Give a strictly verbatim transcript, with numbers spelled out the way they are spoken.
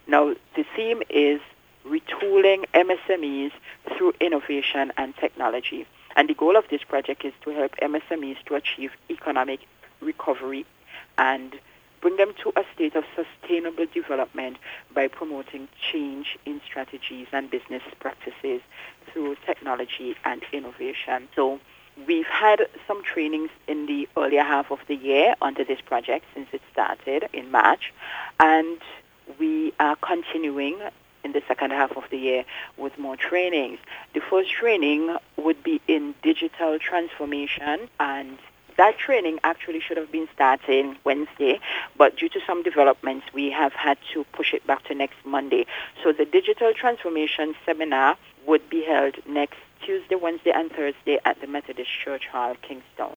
Now, the theme is retooling M S M Es through innovation and technology. And the goal of this project is to help M S M Es to achieve economic recovery and bring them to a state of sustainable development by promoting change in strategies and business practices through technology and innovation. So we've had some trainings in the earlier half of the year under this project since it started in March, and we are continuing in the second half of the year with more trainings. The first training would be in digital transformation, and that training actually should have been starting Wednesday, but due to some developments, we have had to push it back to next Monday. So the digital transformation seminar would be held next Tuesday, Wednesday, and Thursday at the Methodist Church Hall, Kingston.